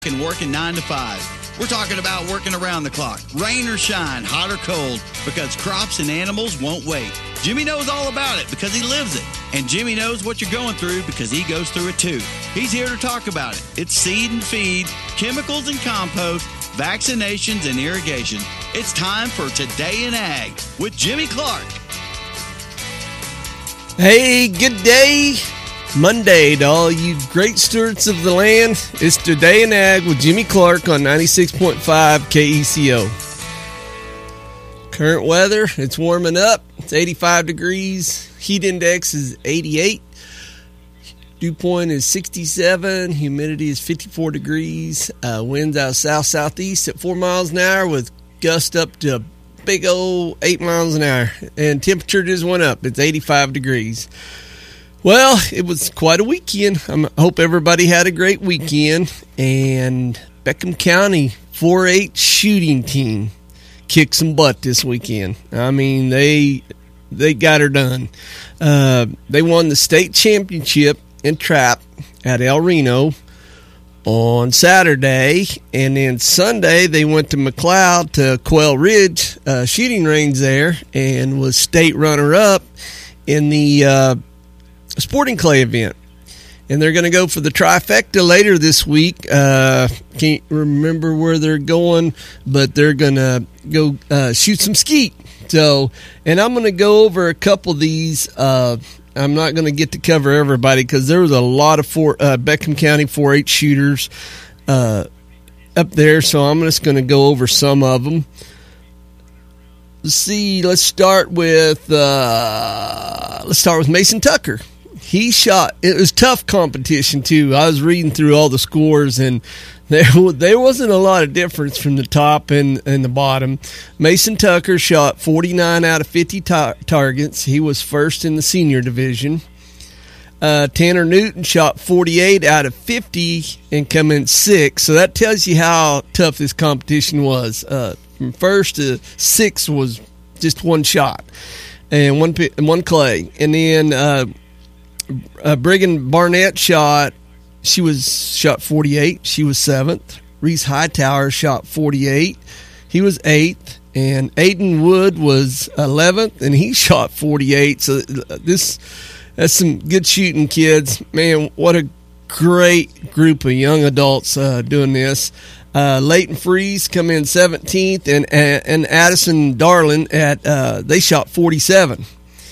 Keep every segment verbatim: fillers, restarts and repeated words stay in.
And working nine to five. We're talking about working around the clock, rain or shine, hot or cold, because crops and animals won't wait. Jimmy knows all about it because he lives it. And Jimmy knows what you're going through because he goes through it too. He's here to talk about it. It's seed and feed, chemicals and compost, vaccinations and irrigation. It's time for Today in Ag with Jimmy Clark. Hey, good day. Monday to all you great stewards of the land. It's Today in Ag with Jimmy Clark on ninety-six point five K E C O. Current weather, it's warming up. It's eighty-five degrees. Heat index is eighty-eight. Dew point is sixty-seven. Humidity is fifty-four degrees. Uh, winds out south-southeast at four miles an hour with gust up to a big old eight miles an hour. And temperature just went up. It's eighty-five degrees. Well, it was quite a weekend. I hope everybody had a great weekend. And Beckham County four H shooting team kicked some butt this weekend. I mean, they they got her done. Uh, they won the state championship in trap at El Reno on Saturday. And then Sunday, they went to McLeod to Quail Ridge uh, shooting range there and was state runner-up in the uh, sporting clay event, and they're going to go for the trifecta later this week. Uh, can't remember where they're going, but they're going to go uh, shoot some skeet. So, and I'm going to go over a couple of these. Uh, I'm not going to get to cover everybody because there was a lot of four, uh, Beckham County four H shooters uh, up there, so I'm just going to go over some of them. Let's see. Let's start with uh, let's start with Mason Tucker. He shot. It was tough competition too. I was reading through all the scores, and there there wasn't a lot of difference from the top and, and the bottom. Mason Tucker shot forty-nine out of fifty tar- targets. He was first in the senior division. Uh, Tanner Newton shot forty-eight out of fifty and come in sixth. So that tells you how tough this competition was. Uh, from first to sixth was just one shot and one one clay, and then. Uh, Uh, Brigham Barnett shot, she was shot forty-eight. She was seventh. Reese Hightower shot forty-eight. He was eighth. And Aiden Wood was eleventh, and he shot forty-eight. So this, that's some good shooting, kids. Man, what a great group of young adults uh, doing this. Uh, Leighton Freeze come in seventeenth, and and Addison Darling at uh, they shot forty-seven.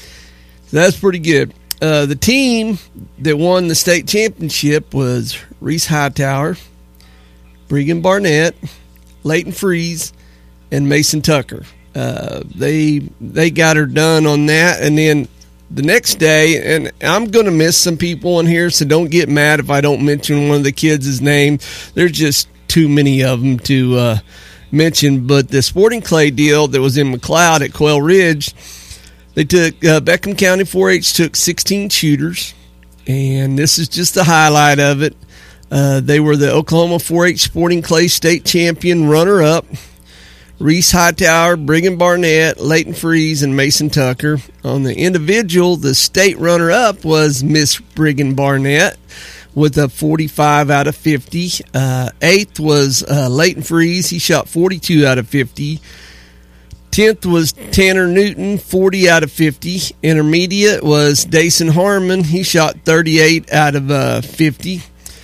So that's pretty good. Uh, the team that won the state championship was Reese Hightower, Brigham Barnett, Leighton Freeze, and Mason Tucker. Uh, they they got her done on that, and then the next day, and I'm going to miss some people on here, so don't get mad if I don't mention one of the kids' name. There's just too many of them to uh, mention, but the sporting clay deal that was in McLeod at Quail Ridge, They took, uh, Beckham County four H took sixteen shooters, and this is just the highlight of it. Uh, they were the Oklahoma four H Sporting Clay State Champion runner-up. Reese Hightower, Brigham Barnett, Leighton Freeze, and Mason Tucker. On the individual, the state runner-up was Miss Brigham Barnett with a forty-five out of fifty. Uh, eighth was uh, Leighton Freeze. He shot forty-two out of fifty. tenth was Tanner Newton, forty out of fifty. Intermediate was Dason Harmon. He shot thirty-eight out of uh, fifty.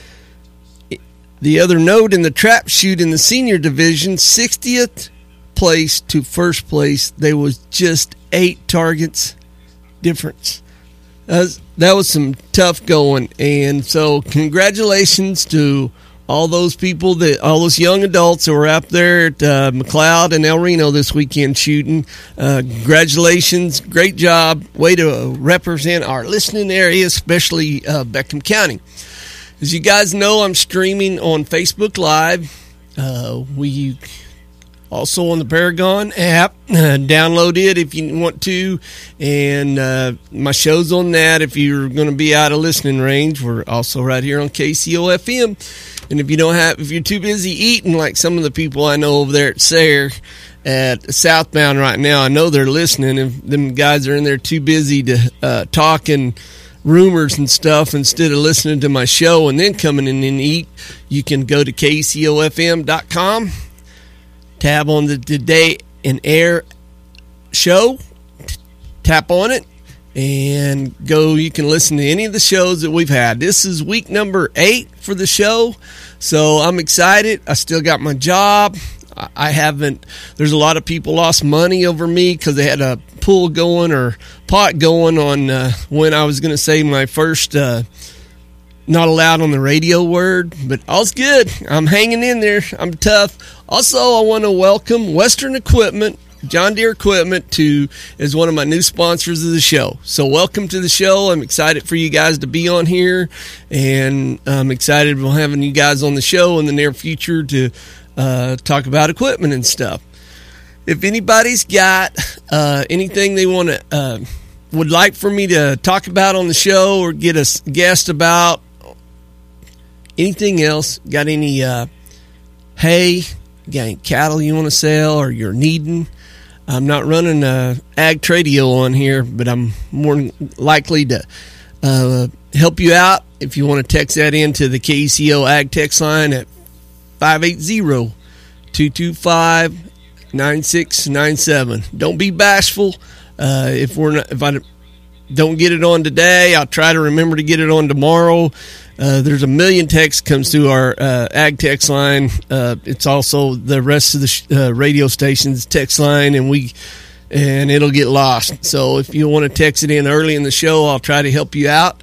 The other note in the trap shoot in the senior division, sixtieth place to first place, there was just eight targets difference. That was, that was some tough going. And so congratulations to all those people, that all those young adults that were out there at uh, McLeod and El Reno this weekend shooting. Uh, congratulations. Great job. Way to represent our listening area, especially uh, Beckham County. As you guys know, I'm streaming on Facebook Live. Uh, we also on the Paragon app. Uh, download it if you want to. And uh, my show's on that if you're going to be out of listening range. We're also right here on K C O F M. And if you don't have, if you're too busy eating like some of the people I know over there at Sayre at Southbound right now, I know they're listening. If them guys are in there too busy to uh, talk and rumors and stuff instead of listening to my show and then coming in and eat, you can go to K C O F M dot com, tab on the Today and Air show, tap on it, and go. You can listen to any of the shows that we've had. This is week number eight for the show, so I'm excited. I still got my job. I haven't, there's a lot of people lost money over me because they had a pool going or pot going on uh, when I was going to say my first uh, not allowed on the radio word, but all's good. I'm hanging in there. I'm tough. Also, I want to welcome Western Equipment, John Deere Equipment, to as one of my new sponsors of the show. So welcome to the show. I'm excited for you guys to be on here, and I'm excited about having you guys on the show in the near future to Uh, talk about equipment and stuff. If anybody's got uh, anything they want to uh, would like for me to talk about on the show or get a guest about, anything else, got any uh, hay, got any cattle you want to sell or you're needing, I'm not running a ag tradio on here, but I'm more likely to uh, help you out if you want to text that into the K E C O Ag text line at five eight zero, two two five, nine six nine seven. Don't be bashful. Uh, if we're not, if I don't get it on today, I'll try to remember to get it on tomorrow. Uh, there's a million texts comes through our uh, ag text line. Uh, it's also the rest of the sh- uh, radio station's text line, and we and it'll get lost. So if you want to text it in early in the show, I'll try to help you out.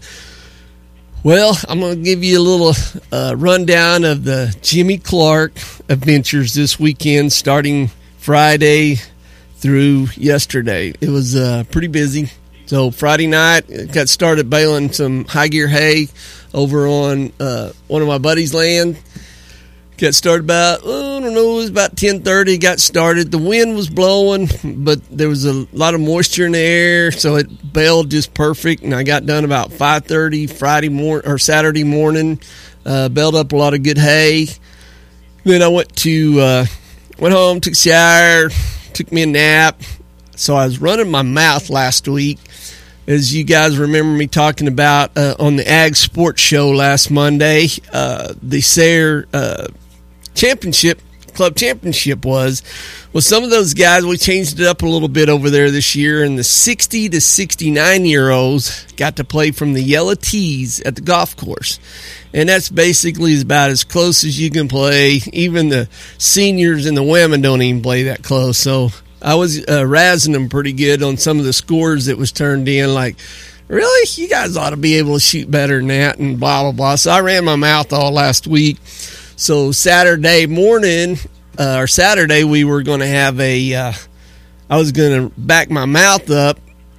Well, I'm going to give you a little uh, rundown of the Jimmy Clark adventures this weekend, starting Friday through yesterday. It was uh, pretty busy. So Friday night, got started baling some high gear hay over on uh, one of my buddy's land. Got started about, oh, I don't know, it was about ten thirty. Got started. The wind was blowing, but there was a lot of moisture in the air, so it baled just perfect. And I got done about five thirty Friday morning or Saturday morning. Uh, baled up a lot of good hay. Then I went to uh, went home, took a shower, took me a nap. So I was running my mouth last week, as you guys remember me talking about uh, on the Ag Sports Show last Monday. Uh, the Sayre uh, Championship, Club Championship was. Well, some of those guys, we changed it up a little bit over there this year, and the sixty to sixty-nine-year-olds got to play from the yellow tees at the golf course. And that's basically about as close as you can play. Even the seniors and the women don't even play that close. So I was uh, razzing them pretty good on some of the scores that was turned in, like, really? You guys ought to be able to shoot better than that, and blah, blah, blah. So I ran my mouth all last week. So Saturday morning, uh, or Saturday, we were going to have a, uh, I was going to back my mouth up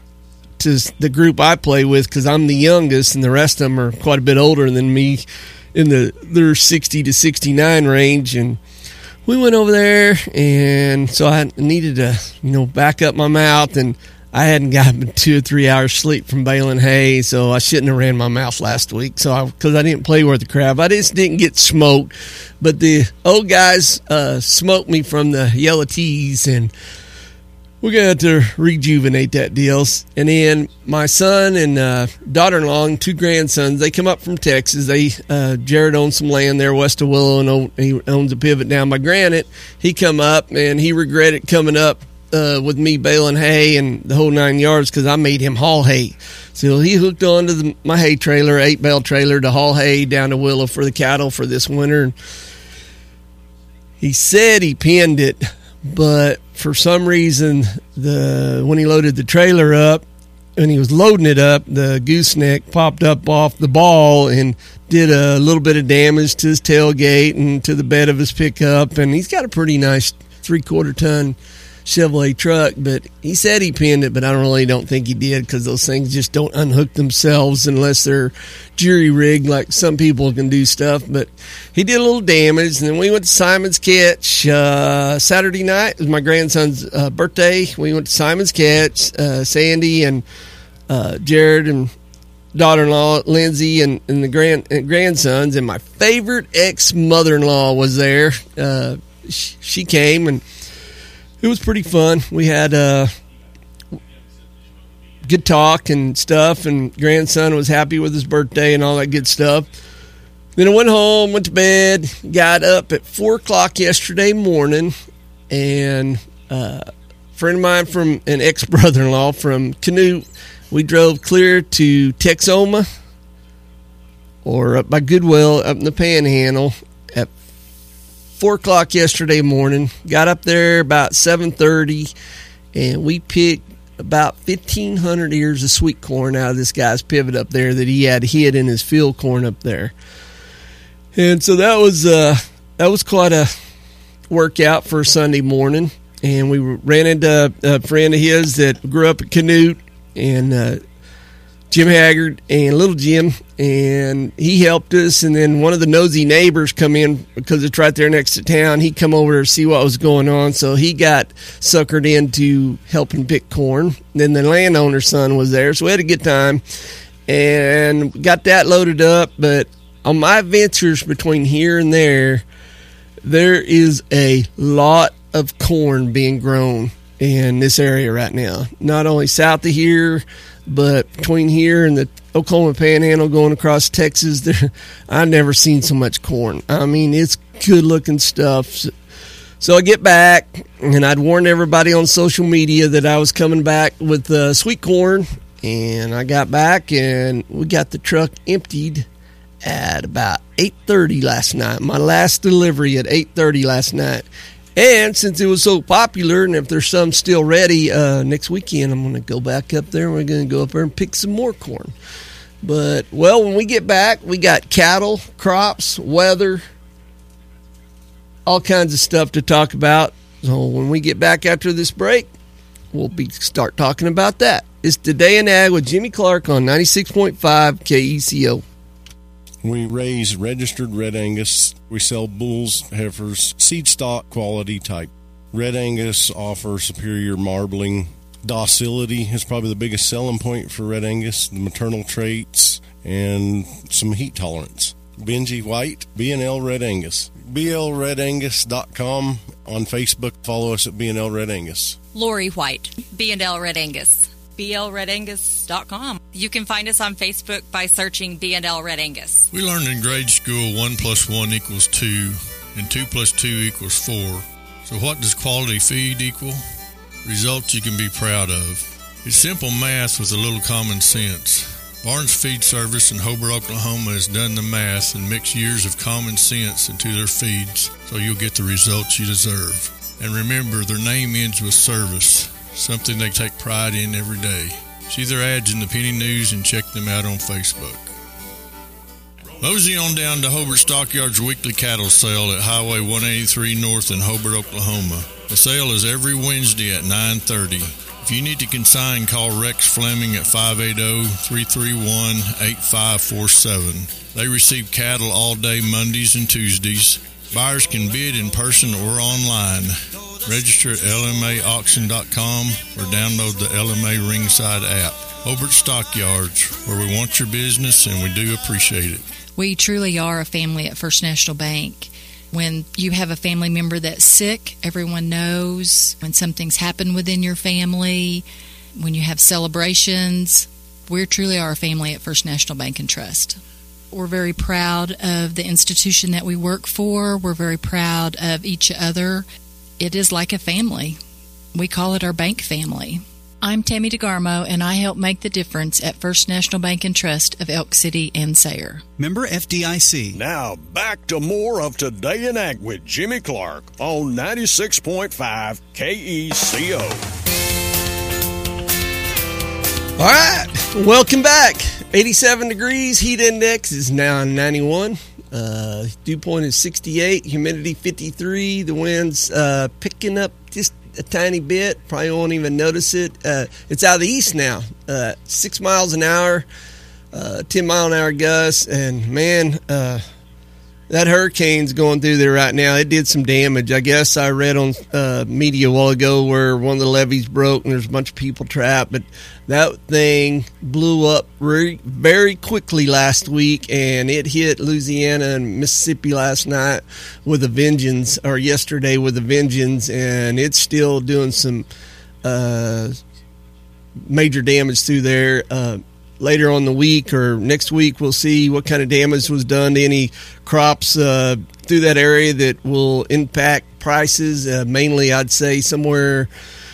to the group I play with, because I'm the youngest, and the rest of them are quite a bit older than me, in the their sixty to sixty-nine range. And we went over there, and so I needed to, you know, back up my mouth, and I hadn't gotten two or three hours sleep from baling hay, so I shouldn't have ran my mouth last week. So because I, I didn't play worth the crap, I just didn't get smoked. But the old guys uh, smoked me from the yellow tees, and we're going to have to rejuvenate that deal. And then my son and uh, daughter-in-law and two grandsons, they come up from Texas. They uh, Jared owns some land there west of Willow, and own, he owns a pivot down by Granite. He come up, and he regretted coming up uh, with me baling hay and the whole nine yards, because I made him haul hay. So he hooked on to the, my hay trailer, eight-bale trailer, to haul hay down to Willow for the cattle for this winter. And he said he pinned it, but for some reason, the when he loaded the trailer up, and he was loading it up, the gooseneck popped up off the ball and did a little bit of damage to his tailgate and to the bed of his pickup. And he's got a pretty nice three-quarter ton Chevrolet truck, but he said he pinned it, but I don't really don't think he did, because those things just don't unhook themselves unless they're jury rigged, like some people can do stuff. But he did a little damage, and then we went to Simon's Catch uh, Saturday night. It was my grandson's uh, birthday. We went to Simon's Catch, uh, Sandy and uh, Jared and daughter-in-law Lindsay and, and the grand and grandsons, and my favorite ex-mother-in-law was there. Uh, she, she came, and it was pretty fun. We had uh, good talk and stuff, and grandson was happy with his birthday and all that good stuff. Then I went home, went to bed, got up at four o'clock yesterday morning, and uh, a friend of mine from an ex-brother-in-law from Canute, we drove clear to Texoma, or up by Goodwill, up in the Panhandle, at four o'clock yesterday morning. Got up there about seven thirty, and we picked about fifteen hundred ears of sweet corn out of this guy's pivot up there that he had hid in his field corn up there. And so that was uh, that was quite a workout for Sunday morning. And we ran into a friend of his that grew up at Canute, and uh, Jim Haggard and Little Jim, and he helped us. And then one of the nosy neighbors come in because it's right there next to town. He come over to see what was going on, so he got suckered into helping pick corn. Then the landowner's son was there, so we had a good time and got that loaded up. But on my ventures between here and there, there is a lot of corn being grown in this area right now. Not only south of here, but between here and the Oklahoma Panhandle going across Texas, there, I've never seen so much corn. I mean, it's good-looking stuff. So, so I get back, and I'd warned everybody on social media that I was coming back with uh, sweet corn, and I got back, and we got the truck emptied at about eight thirty last night. My last delivery at eight thirty last night. And since it was so popular, and if there's some still ready, uh, next weekend I'm going to go back up there, and we're going to go up there and pick some more corn. But, well, when we get back, we got cattle, crops, weather, all kinds of stuff to talk about. So when we get back after this break, we'll be start talking about that. It's Today in Ag with Jimmy Clark on ninety-six point five K E C O. We raise registered Red Angus. We sell bulls, heifers, seed stock, quality type. Red Angus offers superior marbling. Docility is probably the biggest selling point for Red Angus, the maternal traits, and some heat tolerance. Benji White, B N L Red Angus. B L red angus dot com. On Facebook, follow us at B N L Red Angus. Lori White, B N L Red Angus. B L red angus dot com. You can find us on Facebook by searching B N L Red Angus. We learned in grade school one plus one equals two, and two plus two equals four. So what does quality feed equal? Results you can be proud of. It's simple math with a little common sense. Barnes Feed Service in Hobart, Oklahoma has done the math and mixed years of common sense into their feeds, so you'll get the results you deserve. And remember, their name ends with service, something they take pride in every day. See their ads in the Penny News and check them out on Facebook. Mosey on down to Hobart Stockyards weekly cattle sale at Highway one eighty-three North in Hobart, Oklahoma. The sale is every Wednesday at nine thirty. If you need to consign, call Rex Fleming at five eight zero, three three one, eight five four seven. They receive cattle all day Mondays and Tuesdays. Buyers can bid in person or online. Register at L M A auction dot com or download the L M A Ringside app. Hobart Stockyards, where we want your business and we do appreciate it. We truly are a family at First National Bank. When you have a family member that's sick, everyone knows. When something's happened within your family, when you have celebrations, we truly are a family at First National Bank and Trust. We're very proud of the institution that we work for. We're very proud of each other. It is like a family. We call it our bank family. I'm Tammy DeGarmo, and I help make the difference at First National Bank and Trust of Elk City and Sayre. Member F D I C. Now, back to more of Today in Ag with Jimmy Clark on ninety-six point five K E C O. All right, welcome back. eighty-seven degrees, heat index is now ninety-one. Uh, dew point is sixty-eight, humidity fifty-three. The wind's uh, picking up just a tiny bit. Probably won't even notice it. Uh, it's out of the east now. Uh, six miles an hour, uh, ten mile an hour gusts, and man, uh, that hurricane's going through there right now. It did some damage. I guess I read on uh, media a while ago where one of the levees broke and there's a bunch of people trapped, but that thing blew up very, very quickly last week, and it hit Louisiana and Mississippi last night with a vengeance, or yesterday with a vengeance, and it's still doing some uh, major damage through there. Uh, later on the week or next week, we'll see what kind of damage was done to any crops uh, through that area that will impact prices. Uh, mainly, I'd say somewhere,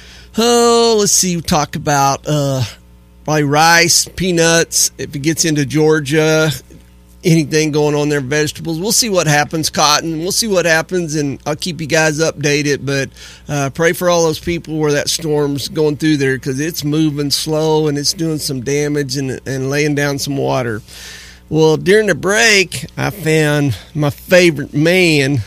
oh, let's see, we'll talk about uh, probably rice, peanuts. If it gets into Georgia, anything going on there, vegetables. We'll see what happens, cotton. We'll see what happens, and I'll keep you guys updated. But uh, pray for all those people where that storm's going through there, because it's moving slow and it's doing some damage and, and laying down some water. Well, during the break, I found my favorite man,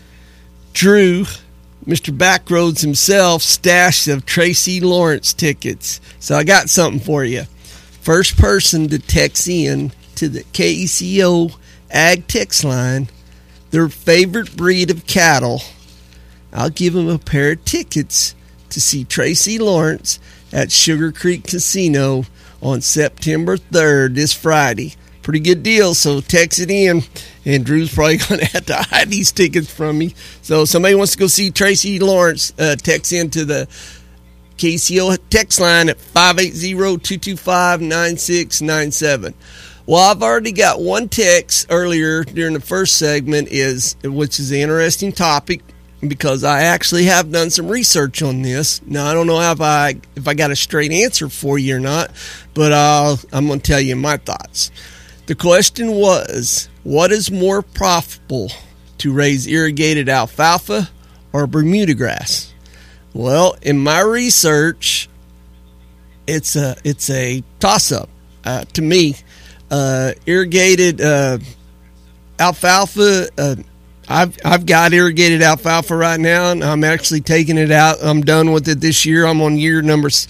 Drew, Mister Backroads himself, stash of Tracy Lawrence tickets. So I got something for you. First person to text in to the K E C O Ag text line their favorite breed of cattle, I'll give them a pair of tickets to see Tracy Lawrence at Sugar Creek Casino on September third, this Friday. Pretty good deal, so text it in, and Drew's probably going to have to hide these tickets from me. So if somebody wants to go see Tracy Lawrence, uh, text into the K E C O text line at five eight zero, two two five, nine six nine seven. Well, I've already got one text earlier during the first segment, is which is an interesting topic, because I actually have done some research on this. Now, I don't know if I if I got a straight answer for you or not, but I'll, I'm going to tell you my thoughts. The question was, what is more profitable, to raise irrigated alfalfa or Bermuda grass? Well, in my research, it's a it's a toss-up uh, to me. Uh, irrigated uh, alfalfa. Uh, I've I've got irrigated alfalfa right now, and I'm actually taking it out. I'm done with it this year. I'm on year number s-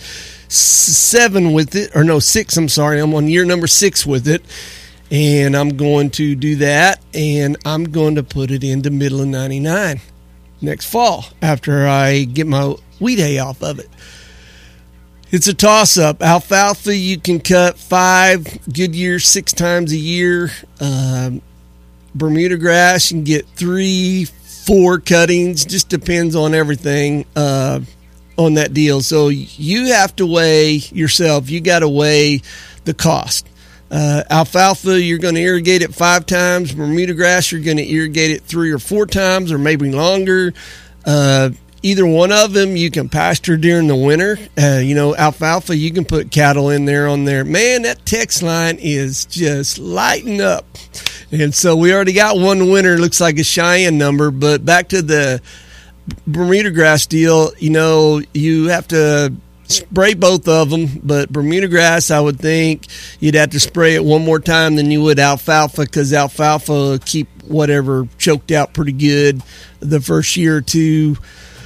seven with it, or no, six. I'm sorry. I'm on year number six with it, and I'm going to do that, and I'm going to put it into middle of ninety-nine next fall after I get my wheat hay off of it. It's a toss-up. Alfalfa, you can cut five, good years, six times a year. Um, Bermuda grass, you can get three, four cuttings. Just depends on everything uh, on that deal. So you have to weigh yourself. You got to weigh the cost. Uh, alfalfa, you're going to irrigate it five times. Bermuda grass, you're going to irrigate it three or four times, or maybe longer. Uh, Either one of them you can pasture during the winter. Uh, you know, alfalfa, you can put cattle in there on there. Man, that text line is just lighting up. And so we already got one winner, looks like a Cheyenne number. But back to the Bermuda grass deal, you know, you have to spray both of them. But Bermuda grass, I would think you'd have to spray it one more time than you would alfalfa, because alfalfa will keep whatever choked out pretty good the first year or two.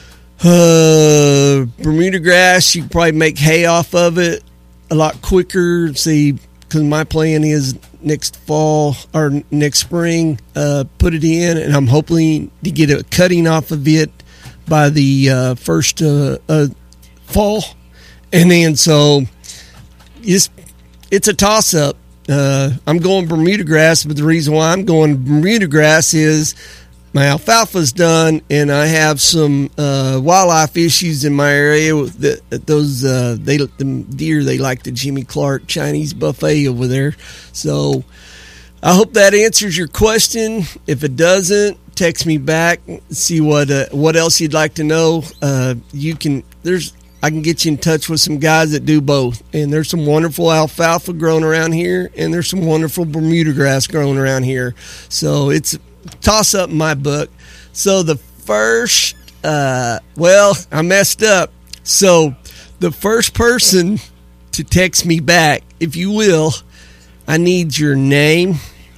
Uh, Bermuda grass, you can probably make hay off of it a lot quicker. See, because my plan is next fall or next spring, uh, put it in, and I'm hoping to get a cutting off of it by the uh, first uh, uh, fall. And then so it's, it's a toss-up. Uh, I'm going Bermuda grass, but the reason why I'm going Bermuda grass is my alfalfa's done, and I have some uh, wildlife issues in my area. With the, those uh, they the deer, they like the Jimmy Clark Chinese buffet over there. So I hope that answers your question. If it doesn't, text me back. See what uh, what else you'd like to know. Uh, you can there's I can get you in touch with some guys that do both. And there's some wonderful alfalfa growing around here, and there's some wonderful Bermuda grass growing around here. So it's toss up in my book. So the first, uh, well, I messed up. So the first person to text me back, if you will, I need your name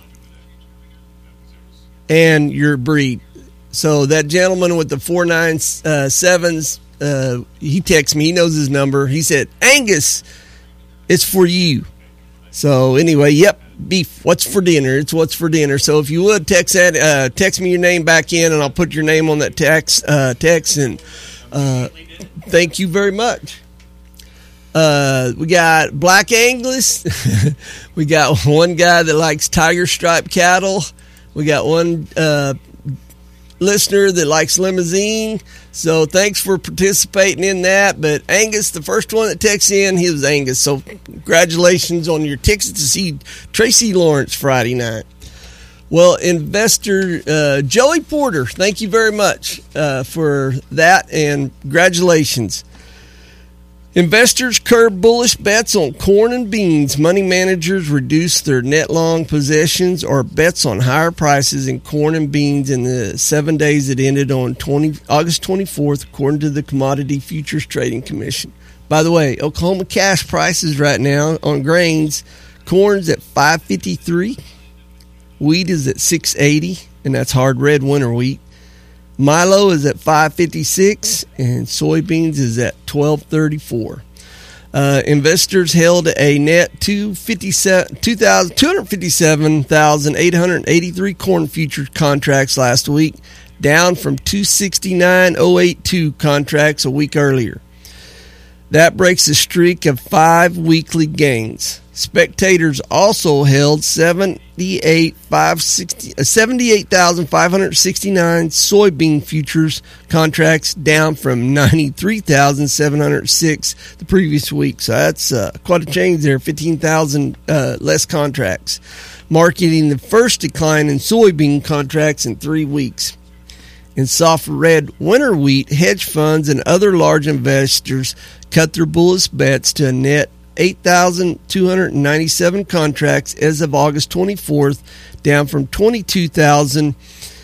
and your breed. So that gentleman with the four nine sevens, uh, he texted me. He knows his number. He said, Angus, it's for you. So anyway, yep. Beef, what's for dinner? It's what's for dinner. So if you would text that, uh, text me your name back in, and I'll put your name on that text. Uh, text, and uh, thank you very much. Uh, we got Black Angus. We got one guy that likes tiger stripe cattle. We got one uh, listener that likes limousine, so thanks for participating in that. But Angus, the first one that texts in, he was Angus. So congratulations on your tickets to see Tracy Lawrence Friday night. Well, investor uh, Joey Porter, thank you very much uh, for that, and congratulations. Investors curb bullish bets on corn and beans. Money managers reduce their net long positions or bets on higher prices in corn and beans in the seven days that ended on August twenty-fourth, according to the Commodity Futures Trading Commission. By the way, Oklahoma cash prices right now on grains, corn's at five fifty-three, wheat is at six eighty, and that's hard red winter wheat. Milo is at five fifty-six, and soybeans is at twelve thirty-four. Uh, investors held a net two hundred fifty-seven thousand eight hundred eighty-three corn futures contracts last week, down from two hundred sixty-nine thousand eighty-two contracts a week earlier. That breaks a streak of five weekly gains. Spectators also held seventy-eight thousand five hundred sixty-nine soybean futures contracts, down from ninety-three thousand seven hundred six the previous week. So that's uh, quite a change there, fifteen thousand uh, less contracts, marking the first decline in soybean contracts in three weeks. In soft red winter wheat, hedge funds and other large investors cut their bullish bets to a net eight thousand two hundred ninety-seven contracts as of August twenty-fourth, down from twenty-two thousand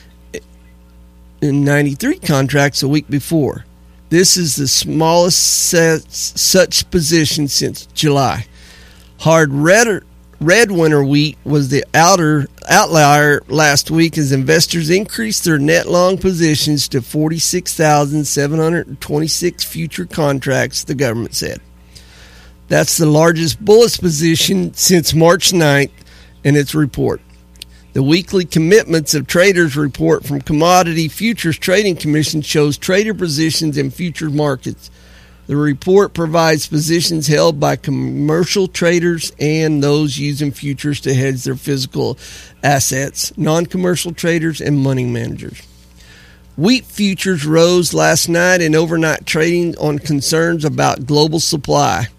ninety-three contracts a week before. This is the smallest such position since July. Hard red, red winter wheat was the outer outlier last week as investors increased their net long positions to forty-six thousand seven hundred twenty-six future contracts, the government said. That's the largest bullish position since March ninth in its report. The weekly commitments of traders report from Commodity Futures Trading Commission shows trader positions in futures markets. The report provides positions held by commercial traders and those using futures to hedge their physical assets, non-commercial traders, and money managers. Wheat futures rose last night in overnight trading on concerns about global supply.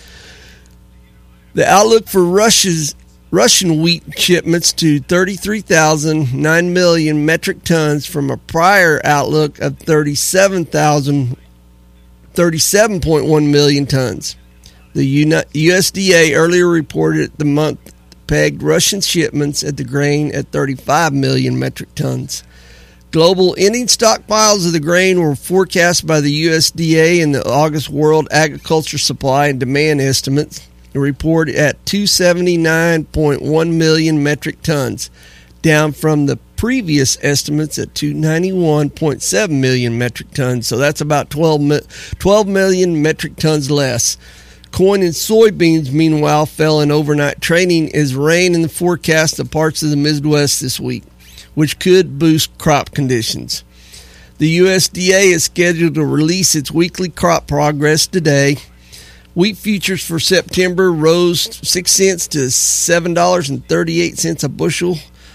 The outlook for Russia's Russian wheat shipments to thirty-three thousand nine million metric tons from a prior outlook of thirty-seven thousand thirty-seven point one million tons. The U S D A earlier reported the month pegged Russian shipments at the grain at thirty-five million metric tons. Global ending stockpiles of the grain were forecast by the U S D A in the August World Agriculture Supply and Demand Estimates. The report at two hundred seventy-nine point one million metric tons, down from the previous estimates at two hundred ninety-one point seven million metric tons. So that's about twelve million metric tons less. Corn and soybeans, meanwhile, fell in overnight trading as rain in the forecast of parts of the Midwest this week, which could boost crop conditions. The U S D A is scheduled to release its weekly crop progress today. Wheat futures for September rose six cents to seven dollars and thirty-eight cents a bushel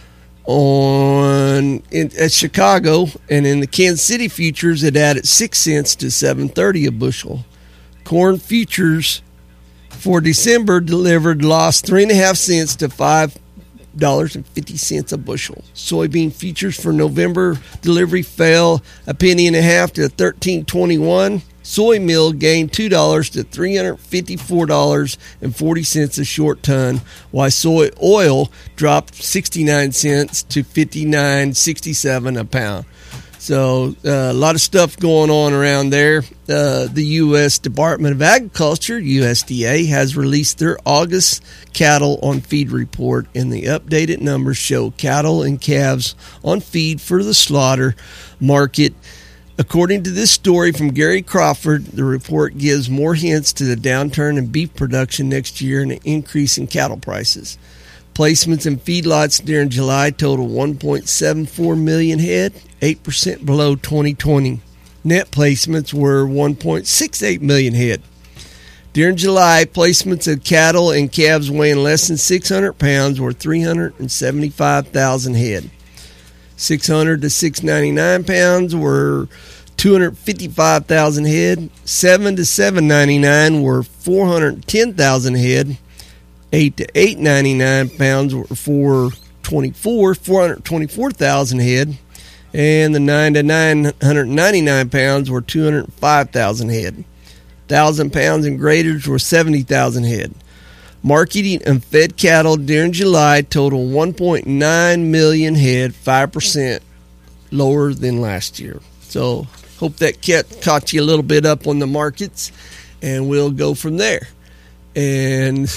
on in, at Chicago, and in the Kansas City futures it added six cents to seven thirty a bushel. Corn futures for December delivered lost three and a half cents to five dollars and fifty cents a bushel. Soybean futures for November delivery fell a penny and a half to thirteen twenty-one. Soy meal gained two dollars to three hundred fifty-four dollars and forty cents a short ton, while soy oil dropped sixty-nine cents to fifty-nine sixty-seven a pound. So uh, a lot of stuff going on around there. Uh, the U S Department of Agriculture, U S D A, has released their August cattle on feed report, and the updated numbers show cattle and calves on feed for the slaughter market. According to this story from Gary Crawford, the report gives more hints to the downturn in beef production next year and an increase in cattle prices. Placements in feedlots during July total one point seven four million head, eight percent below twenty twenty. Net placements were one point six eight million head. During July, placements of cattle and calves weighing less than six hundred pounds were three hundred seventy-five thousand head. six hundred to six ninety-nine pounds were two hundred fifty-five thousand head. seven to seven ninety-nine were four hundred ten thousand head. eight to eight ninety-nine pounds were four twenty-four, four hundred twenty-four thousand head. And the nine to nine hundred ninety-nine pounds were two hundred five thousand head. one thousand pounds and graders were seventy thousand head. Marketing and fed cattle during July total one point nine million head, five percent lower than last year. So hope that kept, caught you a little bit up on the markets, and we'll go from there. And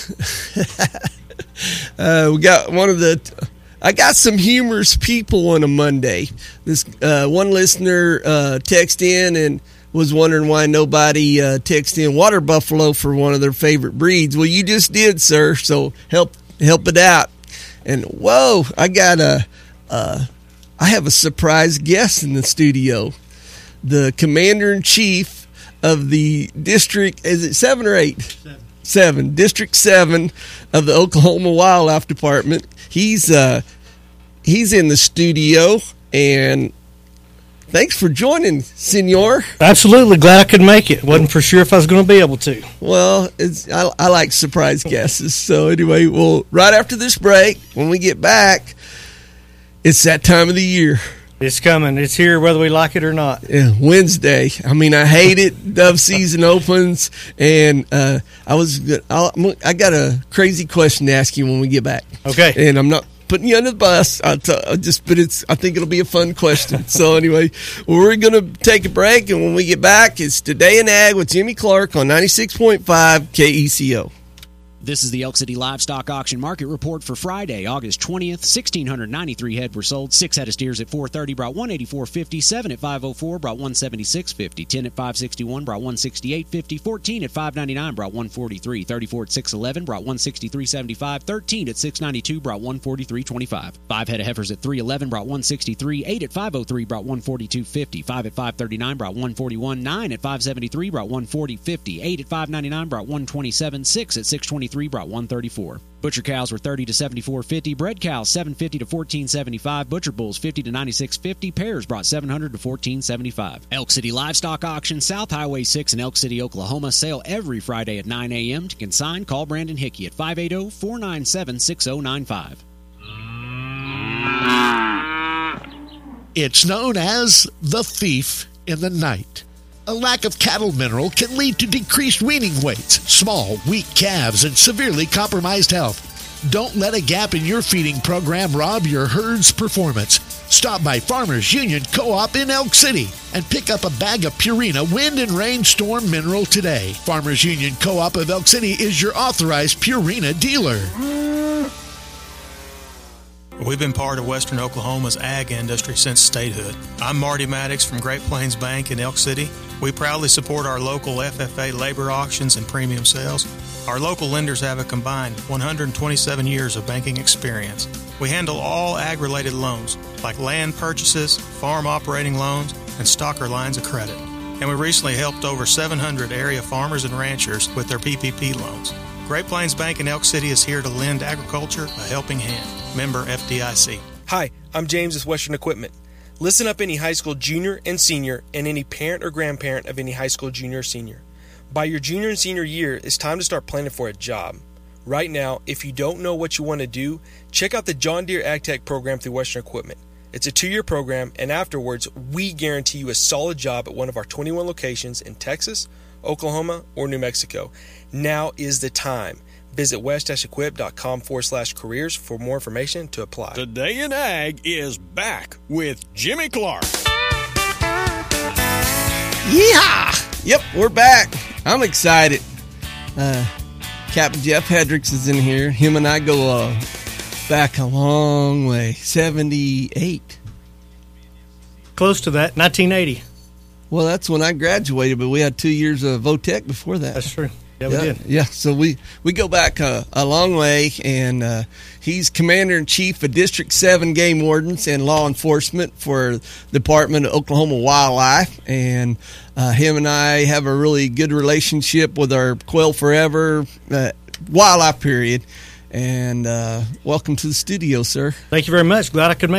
uh, we got one of the... I got some humorous people on a Monday. This uh, one listener uh, texted in and was wondering why nobody uh, texted in water buffalo for one of their favorite breeds. Well, you just did, sir, so help help it out. And, whoa, I got a, uh, I have a surprise guest in the studio. The commander-in-chief of the district, is it seven or eight? Seven. Seven, District seven of the Oklahoma Wildlife Department. He's uh, he's in the studio, and thanks for joining, Senor. Absolutely, glad I could make it. Wasn't for sure if I was going to be able to. Well, it's, I, I like surprise guesses. So anyway, well, right after this break, when we get back, it's that time of the year. It's coming. It's here whether we like it or not. Yeah, Wednesday. I mean, I hate it. Dove season opens, and uh, I was. I'll, I got a crazy question to ask you when we get back. Okay. And I'm not putting you under the bus. I'll t- I'll just, but it's. I think it'll be a fun question. So anyway, well, we're gonna take a break, and when we get back, it's Today in Ag with Jimmy Clark on ninety-six point five K E C O. This is the Elk City Livestock Auction Market Report for Friday, August twentieth. one thousand six hundred ninety-three head were sold. Six head of steers at four thirty brought one eighty-four fifty. Seven at five oh four brought one seventy-six fifty. Ten at five sixty-one brought one sixty-eight fifty. Fourteen at five ninety-nine brought one forty-three. Thirty-four at six eleven brought one sixty-three seventy-five. Thirteen at six ninety-two brought one forty-three twenty-five. Five head of heifers at three eleven brought one sixty-three. Eight at five oh three brought one forty-two fifty. Five at five thirty-nine brought one forty-one. Nine at five seventy-three brought one forty fifty. Eight at five ninety-nine brought one twenty-seven. Six at six twenty-three brought one thirty-four. Butcher cows were thirty to seventy-four fifty. Bred cows seven fifty to fourteen seventy-five. Butcher bulls fifty to ninety-six fifty. Pairs brought seven hundred to fourteen seventy-five. Elk City Livestock Auction, South Highway six in Elk City, Oklahoma. Sale every Friday at nine a.m. To consign, call Brandon Hickey at five eight zero, four nine seven, six zero nine five. It's known as the thief in the night. A lack of cattle mineral can lead to decreased weaning weights, small, weak calves, and severely compromised health. Don't let a gap in your feeding program rob your herd's performance. Stop by Farmers Union Co-op in Elk City and pick up a bag of Purina Wind and Rainstorm Mineral today. Farmers Union Co-op of Elk City is your authorized Purina dealer. We've been part of Western Oklahoma's ag industry since statehood. I'm Marty Maddox from Great Plains Bank in Elk City. We proudly support our local F F A labor auctions and premium sales. Our local lenders have a combined one hundred twenty-seven years of banking experience. We handle all ag-related loans, like land purchases, farm operating loans, and stocker lines of credit. And we recently helped over seven hundred area farmers and ranchers with their P P P loans. Great Plains Bank in Elk City is here to lend agriculture a helping hand. Member F D I C. Hi, I'm James with Western Equipment. Listen up, any high school junior and senior, and any parent or grandparent of any high school junior or senior. By your junior and senior year, it's time to start planning for a job. Right now, if you don't know what you want to do, check out the John Deere AgTech program through Western Equipment. It's a two-year program, and afterwards, we guarantee you a solid job at one of our twenty-one locations in Texas, Oklahoma, or New Mexico. Now is the time. Visit west-equip.com forward slash careers for more information to apply. Today in Ag is back with Jimmy Clark. Yeehaw! Yep, we're back. I'm excited. Uh, Captain Jeff Hendricks is in here. Him and I go uh, back a long way. seventy-eight. Close to that, nineteen eighty. Well, that's when I graduated, but we had two years of VOTEC before that. That's true. Yeah, we yeah, did. Yeah, so we, we go back a, a long way, and uh, he's Commander-in-Chief of District seven Game Wardens and Law Enforcement for the Department of Oklahoma Wildlife, and uh, him and I have a really good relationship with our Quail Forever uh, wildlife period, and uh, welcome to the studio, sir. Thank you very much. Glad I could make it.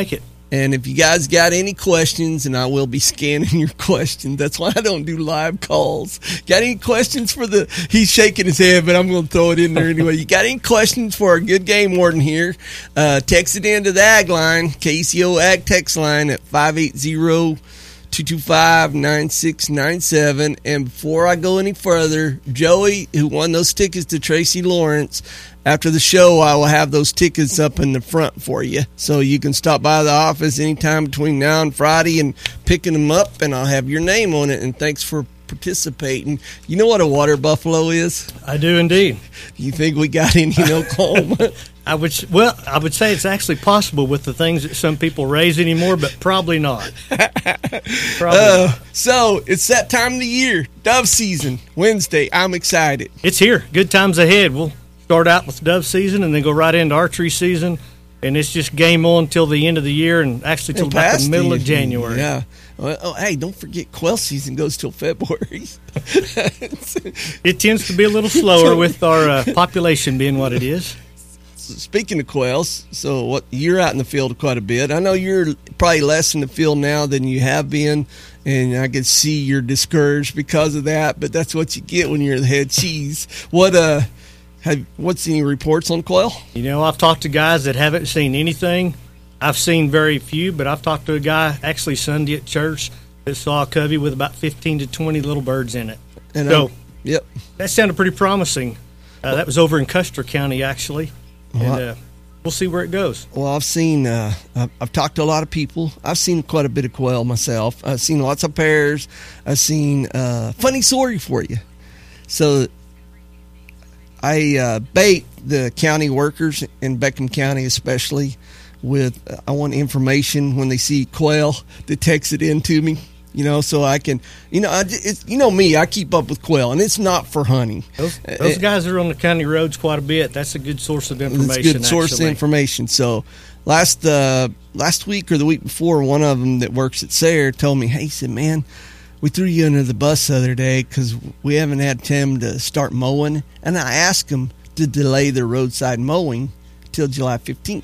And if you guys got any questions, and I will be scanning your questions. That's why I don't do live calls. Got any questions for the, he's shaking his head, but I'm going to throw it in there anyway. You got any questions for our good game warden here? Uh, text it into the Ag line, K C O Ag text line at five eight zero, two two five, nine six nine seven. And before I go any further, Joey, who won those tickets to Tracy Lawrence, after the show, I will have those tickets up in the front for you. So you can stop by the office anytime between now and Friday and picking them up, and I'll have your name on it. And thanks for participating. You know what a water buffalo is? I do indeed. You think we got any in Oklahoma? I would well, I would say it's actually possible with the things that some people raise anymore, but probably not. Probably uh, not. So it's that time of the year, dove season, Wednesday. I'm excited. It's here. Good times ahead. We'll start out with dove season and then go right into archery season, and it's just game on till the end of the year, and actually till about the middle of January. Yeah. Well, oh, hey, don't forget quail season goes till February. It tends to be a little slower with our uh, population being what it is. Speaking of quails, so what you're out in the field quite a bit. I know you're probably less in the field now than you have been, and I can see you're discouraged because of that. But that's what you get when you're the head cheese. What uh, have what's any reports on quail? You know, I've talked to guys that haven't seen anything. I've seen very few, but I've talked to a guy actually Sunday at church that saw a covey with about fifteen to twenty little birds in it. And so, I'm, yep, that sounded pretty promising. Uh, that was over in Custer County, actually. And uh, we'll see where it goes. Well, I've seen, uh, I've, I've talked to a lot of people. I've seen quite a bit of quail myself. I've seen lots of pairs. I've seen, uh, funny story for you. So I uh, bait the county workers in Beckham County especially with, uh, I want information when they see quail to text it in to me. You know, so I can, you know, I, it's, you know me, I keep up with quail, and it's not for hunting. Those, those guys are on the county roads quite a bit. That's a good source of information. It's a good source actually. of information. So last uh, last week or the week before, one of them that works at Sayre told me, hey, he said, man, we threw you under the bus the other day because we haven't had time to start mowing. And I asked them to delay their roadside mowing till July fifteenth.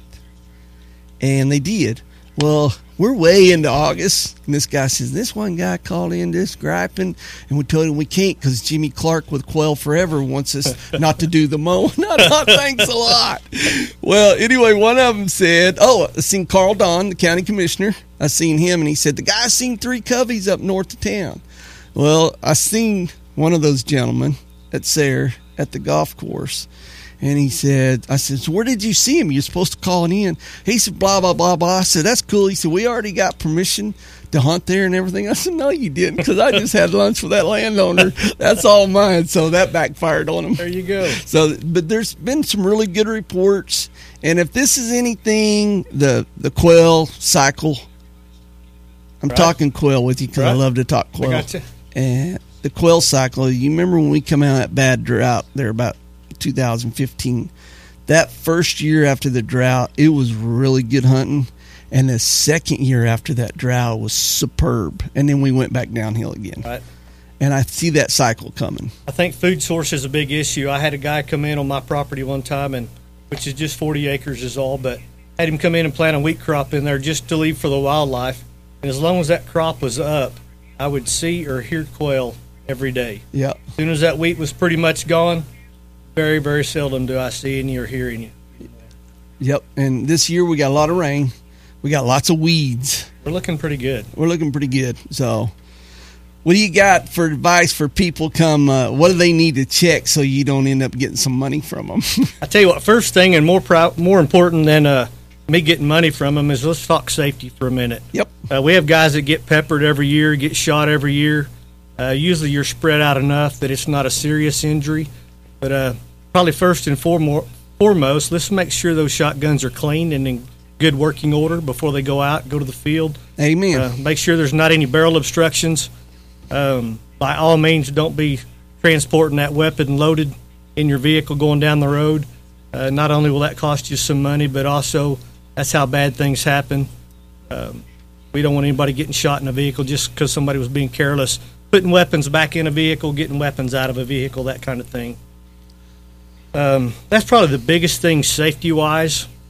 And they did. Well, we're way into August, and this guy says, this one guy called in just griping, and we told him we can't because Jimmy Clark with Quail Forever wants us not to do the mowing. I thought, thanks a lot. Well, anyway, one of them said, oh, I seen Carl Don, the county commissioner. I seen him, and he said, the guy seen three coveys up north of town. Well, I seen one of those gentlemen at Sayre at the golf course. And he said, I said, so where did you see him? You're supposed to call it in. He said, blah, blah, blah, blah. I said, that's cool. He said, we already got permission to hunt there and everything. I said, no, you didn't, because I just had lunch with that landowner. That's all mine. So that backfired on him. There you go. So, but there's been some really good reports. And if this is anything, the, the quail cycle, I'm right. talking quail with you because right. I love to talk quail. I gotcha. And the quail cycle, you remember when we come out of that bad drought there about two thousand fifteen, that first year after the drought, it was really good hunting, and the second year after that drought was superb, and then we went back downhill again. Right. And I see that cycle coming. I think food source is a big issue. I had a guy come in on my property one time, and which is just forty acres is all, but had him come in and plant a wheat crop in there just to leave for the wildlife, and as long as that crop was up, I would see or hear quail every day. Yeah. As soon as that wheat was pretty much gone, very, very seldom do I see any or hear any. Yep, and this year we got a lot of rain. We got lots of weeds. We're looking pretty good. We're looking pretty good. So what do you got for advice for people come, uh, what do they need to check so you don't end up getting some money from them? I tell you what, first thing and more proud, more important than uh, me getting money from them is let's talk safety for a minute. Yep. Uh, we have guys that get peppered every year, get shot every year. Uh, usually you're spread out enough that it's not a serious injury. But uh, probably first and foremost, let's make sure those shotguns are clean and in good working order before they go out, go to the field. Amen. Uh, make sure there's not any barrel obstructions. Um, by all means, don't be transporting that weapon loaded in your vehicle going down the road. Uh, not only will that cost you some money, but also that's how bad things happen. Um, we don't want anybody getting shot in a vehicle just because somebody was being careless, putting weapons back in a vehicle, getting weapons out of a vehicle, that kind of thing. Um, that's probably the biggest thing safety-wise.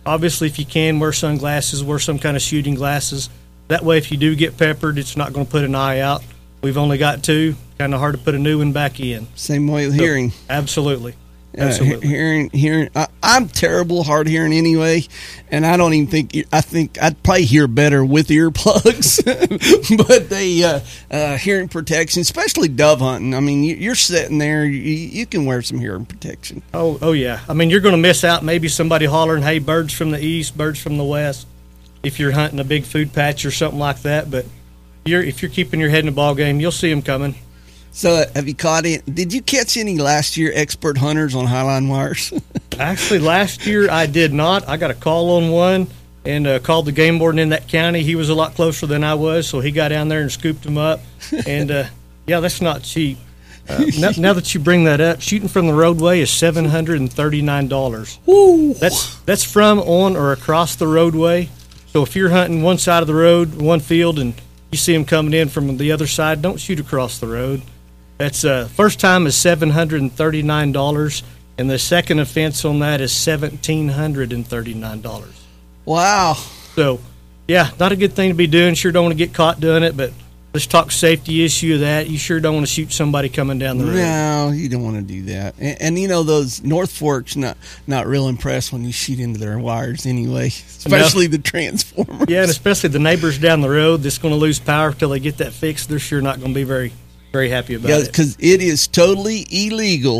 obviously, if you can, wear sunglasses, wear some kind of shooting glasses. That way, if you do get peppered, it's not going to put an eye out. We've only got two. Kind of hard to put a new one back in. Same way with So, hearing. Absolutely. Uh, Absolutely. he- hearing, hearing. I, I'm terrible hard hearing anyway, and I don't even think. I think I'd probably hear better with earplugs. But they uh, uh, hearing protection, especially dove hunting. I mean, you, you're sitting there, you, you can wear some hearing protection. Oh, oh yeah. I mean, you're going to miss out. Maybe somebody hollering, "Hey, birds from the east, birds from the west," if you're hunting a big food patch or something like that. But you're if you're keeping your head in the ball game, you'll see them coming. So, uh, have you caught it? Did you catch any last year expert hunters on highline wires? Actually, last year I did not. I got a call on one and uh, called the game warden in that county. He was a lot closer than I was, so he got down there and scooped him up. And uh, yeah, that's not cheap. Uh, now, now that you bring that up, shooting from the roadway is seven hundred and thirty-nine dollars. That's that's from, on, or across the roadway. So if you're hunting one side of the road, one field, and you see them coming in from the other side, don't shoot across the road. That's uh, first time is seven hundred and thirty-nine dollars, and the second offense on that is seventeen hundred and thirty-nine dollars. Wow! So, yeah, not a good thing to be doing. Sure don't want to get caught doing it, but let's talk safety issue of that. You sure don't want to shoot somebody coming down the road. No, you don't want to do that. And, and you know, those North Forks not not real impressed when you shoot into their wires anyway, especially the transformers. Yeah, and especially the neighbors down the road that's going to lose power until they get that fixed. They're sure not going to be very, very happy about Yeah, it. because it is totally illegal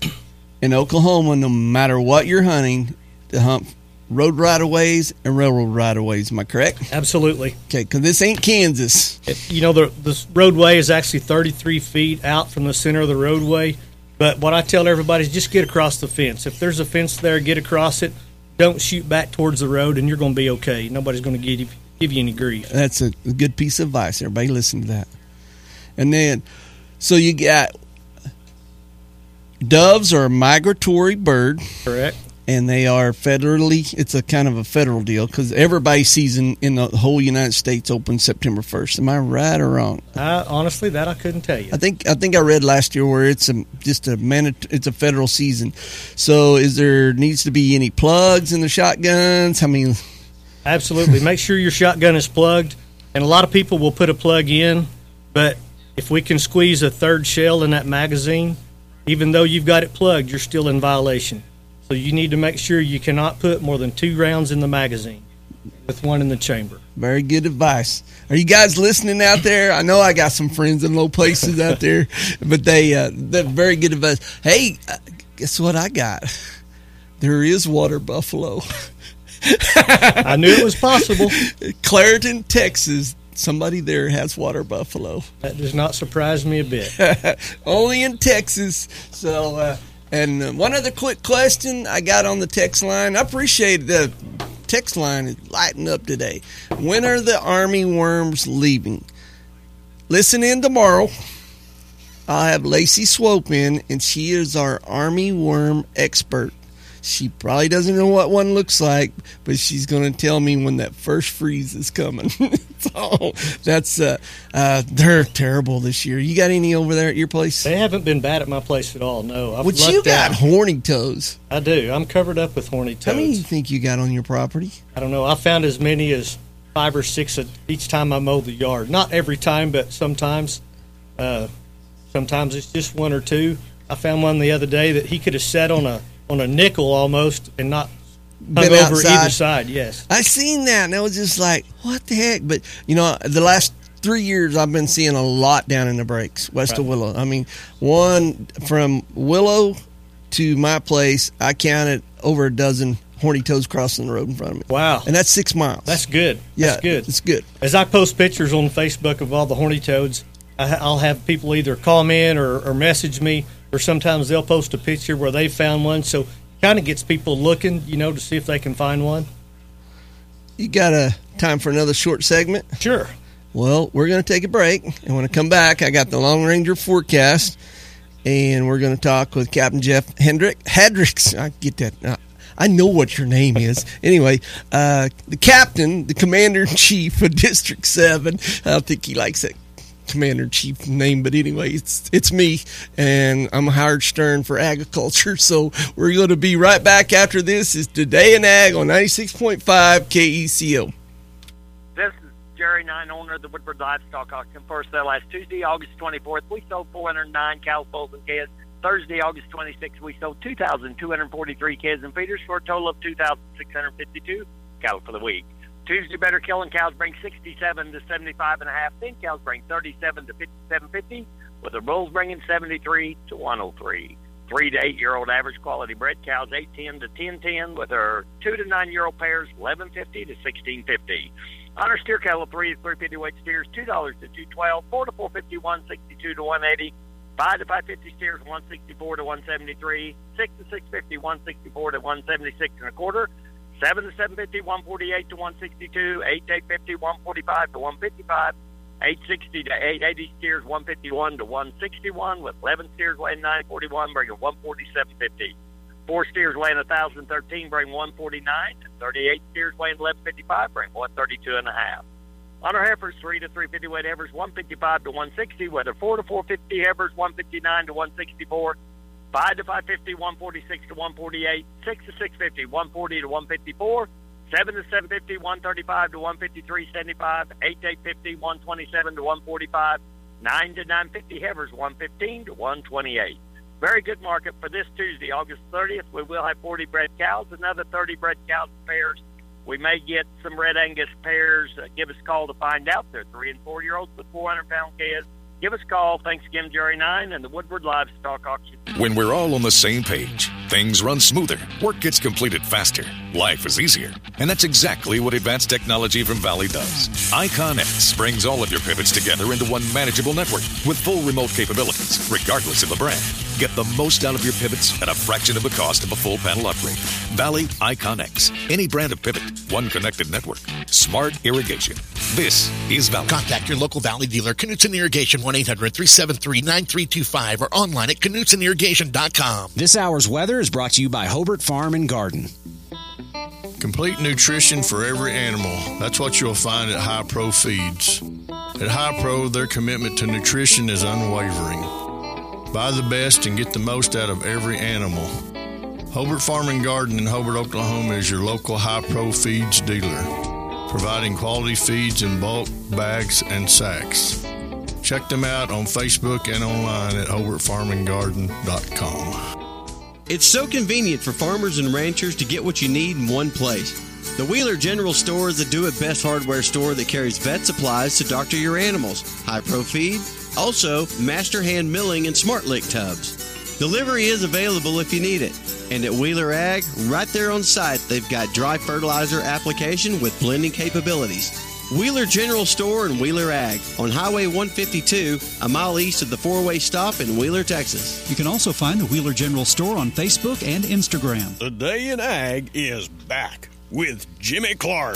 in Oklahoma, no matter what you're hunting, to hunt road right-of-ways and railroad right-of-ways. Am I correct? Absolutely. Okay, because this ain't Kansas. It, you know, the, the roadway is actually thirty-three feet out from the center of the roadway. But what I tell everybody is just get across the fence. If there's a fence there, get across it. Don't shoot back towards the road, and you're going to be okay. Nobody's going to give you, give you any grief. That's a, a good piece of advice. Everybody listen to that. And then, so you got doves are a migratory bird. Correct. And they are federally, it's a kind of a federal deal because everybody's season in the whole United States opens September first. Am I right or wrong? Uh, honestly, that I couldn't tell you. I think I think I read last year where it's a just a mandate, it's a federal season. So is there needs to be any plugs in the shotguns? I mean, absolutely. Make sure your shotgun is plugged. And a lot of people will put a plug in, but if we can squeeze a third shell in that magazine, even though you've got it plugged, you're still in violation. So you need to make sure you cannot put more than two rounds in the magazine with one in the chamber. Very good advice. Are you guys listening out there? I know I got some friends in low places out there, but they uh, they're very good advice. Hey, uh, guess what I got? There is water buffalo. I knew it was possible. Clareton, Texas. Somebody there has water buffalo. That does not surprise me a bit. Only in Texas. So. Uh, And uh, one other quick question I got on the text line. I appreciate the text line is lighting up today. When are the Army worms leaving? Listen in tomorrow. I'll have Lacey Swope in, and she is our Army worm expert. She probably doesn't know what one looks like, but she's going to tell me when that first freeze is coming. So that's uh, uh, they're terrible this year. You got any over there at your place? They haven't been bad at my place at all. No, I've But you got out. horny toes. I do. I'm covered up with horny toads. How many do you think you got on your property? I don't know. I found as many as five or six a, each time I mow the yard. Not every time, but sometimes. Uh, sometimes it's just one or two. I found one the other day that he could have sat on a on a nickel almost and not hung Been over outside. either side. Yes, I seen that, and I was just like, "What the heck?" But you know, the last three years, I've been seeing a lot down in the breaks west Right. of Willow. I mean, one from Willow to my place, I counted over a dozen horny toads crossing the road in front of me. Wow, and that's six miles. That's good. Yeah, That's good. It's good. As I post pictures on Facebook of all the horny toads, I, I'll have people either call me in or, or message me, or sometimes they'll post a picture where they found one. So kind of gets people looking, you know, to see if they can find one. You got a time for another short segment? Sure. Well, we're going to take a break, and when I come back, I got the Long Ranger forecast, and we're going to talk with Captain Jeff Hendrick. Hendricks, I get that. Uh, I know what your name is. Anyway, uh, the captain, the commander-in-chief of District seven, I don't think he likes it. commander-in-chief name, but anyway, it's it's me, and I'm Howard Stern for agriculture. So we're going to be right back after this. It's Today in Ag on ninety-six point five K E C O. This is Jerry Nine, owner of the Woodward Livestock Auction. First sale last Tuesday, August twenty-fourth, we sold four hundred nine cows, bulls, and calves. Thursday, August twenty-sixth, we sold two thousand two hundred forty-three calves and feeders for a total of two thousand six hundred fifty-two cattle for the week. Tuesday, better killing cows bring sixty-seven to seventy-five and a half. Thin cows bring thirty-seven to fifty-seven fifty, with the bulls bringing seventy-three to one oh three. Three to eight year old average quality bred cows eight ten to ten ten, with our two to nine year old pairs eleven fifty to sixteen fifty. On our steer cattle, three to three fifty weight steers two dollars to two twelve, four to four fifty one sixty-two to one eighty, five to five fifty steers one sixty-four to one seventy-three, six to six fifty one sixty-four to one seventy-six and a quarter. Seven to seven fifty, one forty-eight to one sixty-two, eight to eight fifty, one forty-five to one fifty-five, eight sixty to eight eighty steers, one fifty-one to one sixty-one, with eleven steers weighing nine forty-one, bringing one forty-seven fifty. Four steers weighing one thousand thirteen, bring one forty-nine, and thirty-eight steers weighing eleven fifty-five, bring one thirty-two and a half. On our heifers, three to three fifty weight heifers, one fifty-five to one sixty, whether four to four fifty heifers, one fifty-nine to one sixty-four. Five to five fifty, one forty-six to one forty-eight, six to six fifty, one forty to one fifty-four, seven to seven fifty, one thirty-five to one fifty-three seventy-five, eight to eight fifty, one twenty-seven to one forty-five, nine to nine fifty heifers, one fifteen to one twenty-eight. Very good market for this Tuesday, August thirtieth. We will have forty bred cows, another thirty bred cows and pairs. We may get some Red Angus pairs. Uh, give us a call to find out. They're three and four year olds with four hundred pound calves. Give us a call. Thanks again, Jerry Nine and the Woodward Livestock Auction. When we're all on the same page, things run smoother, work gets completed faster, life is easier. And that's exactly what advanced technology from Valley does. IconX brings all of your pivots together into one manageable network with full remote capabilities, regardless of the brand. Get the most out of your pivots at a fraction of the cost of a full panel upgrade. Valley IconX. Any brand of pivot, one connected network. Smart irrigation. This is Valley. Contact your local Valley dealer, Knutson Irrigation, one eight hundred three seven three nine three two five, or online at knutson irrigation dot com. This hour's weather is brought to you by Hobart Farm and Garden. Complete nutrition for every animal. That's what you'll find at High Pro Feeds. At High Pro, their commitment to nutrition is unwavering. Buy the best and get the most out of every animal. Hobart Farm and Garden in Hobart, Oklahoma is your local High Pro Feeds dealer, providing quality feeds in bulk, bags, and sacks. Check them out on Facebook and online at hobart farm and garden dot com. It's so convenient for farmers and ranchers to get what you need in one place. The Wheeler General Store is the do-it-best hardware store that carries vet supplies to doctor your animals, High Pro Feed, also master hand milling and smart lick tubs. Delivery is available if you need it. And at Wheeler Ag, right there on site, they've got dry fertilizer application with blending capabilities. Wheeler General Store and Wheeler Ag on Highway one fifty-two, a mile east of the four-way stop in Wheeler, Texas. You can also find the Wheeler General Store on Facebook and Instagram. Today in Ag is back with Jimmy Clark.